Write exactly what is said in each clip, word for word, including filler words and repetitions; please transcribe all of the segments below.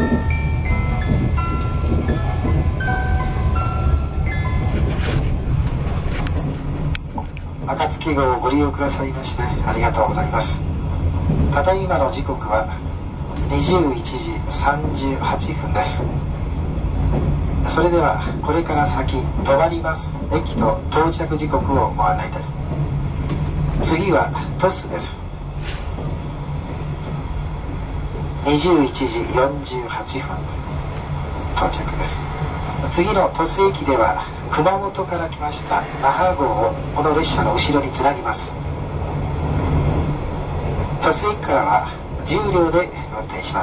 暁号をご利用くださいましてありがとうございます。ただいまの時刻はにじゅういちじさんじゅうはっぷんです。それではこれから先止まります駅と到着時刻をご案内いたします。次は鳥栖です。にじゅういちじよんじゅうはっぷん到着です。次の鳥栖駅では熊本から来ました那覇号をこの列車の後ろにつなぎます。鳥栖駅からはじゅうりょうで運転します。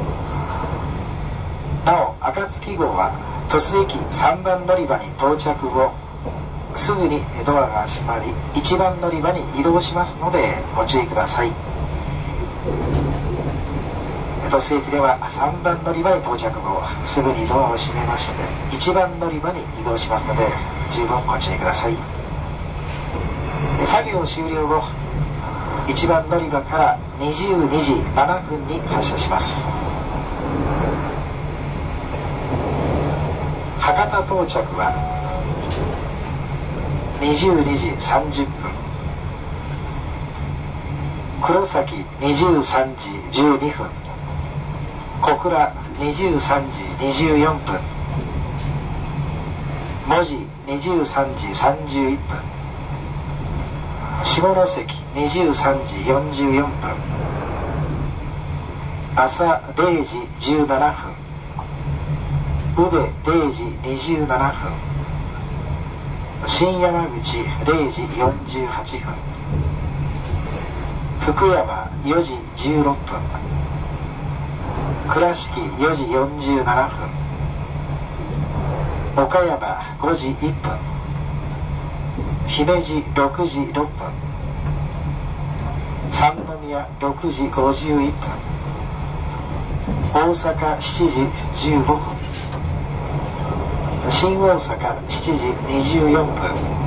なお暁号は鳥栖駅さんばん乗り場に到着後すぐにドアが閉まりいちばん乗り場に移動しますのでご注意ください。鳥栖駅ではさんばん乗り場に到着後すぐにドアを閉めましていちばん乗り場に移動しますので十分ご注意ください。作業終了後いちばん乗り場からにじゅうにじななふんに発車します。博多到着はにじゅうにじさんじゅっぷん、黒崎にじゅうさんじじゅうにふん、小倉にじゅうさんじにじゅうよんぷん、門司にじゅうさんじさんじゅういっぷん、下関にじゅうさんじよんじゅうよんぷん、朝れいじじゅうななふん、宇部れいじにじゅうななふん、新山口れいじよんじゅうはっぷん、福山よじじゅうろっぷん、倉敷よじよんじゅうななふん、岡山ごじいっぷん、姫路ろくじろっぷん、三宮ろくじごじゅういっぷん、大阪しちじじゅうごふん、新大阪しちじにじゅうよんぷん、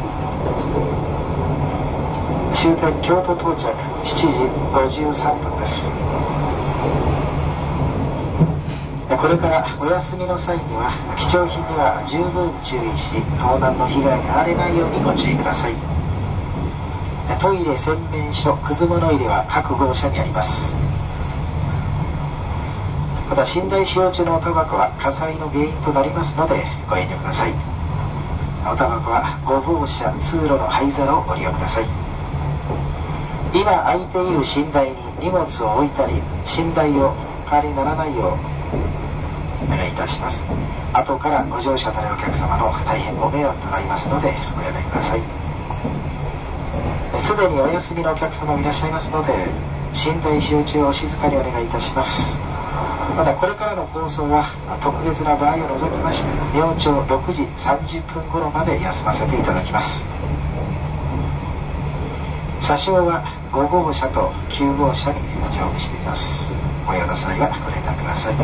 終点京都到着しちじごじゅうさんぷんです。これからお休みの際には貴重品には十分注意し盗難の被害が荒れないようにご注意ください。トイレ洗面所くず物入れは各号車にあります。また寝台使用中のおタバコは火災の原因となりますのでご遠慮ください。おタバコはご号車通路の灰皿をご利用ください。今空いている寝台に荷物を置いたり寝台を代わりにならないようお願いいたします。後からご乗車されるお客様の大変ご迷惑となりますのでごやめください。すでにお休みのお客様もいらっしゃいますので寝台使用中はお静かにお願いいたします。またこれからの放送は特別な場合を除きまして明朝ろくじさんじゅっぷん頃まで休ませていただきます。車掌はご号車ときゅう号車に乗務しています。ご用の際はご連絡ください。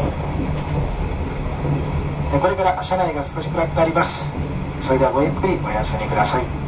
これから車内が少し暗くなります。それではごゆっくりお休みください。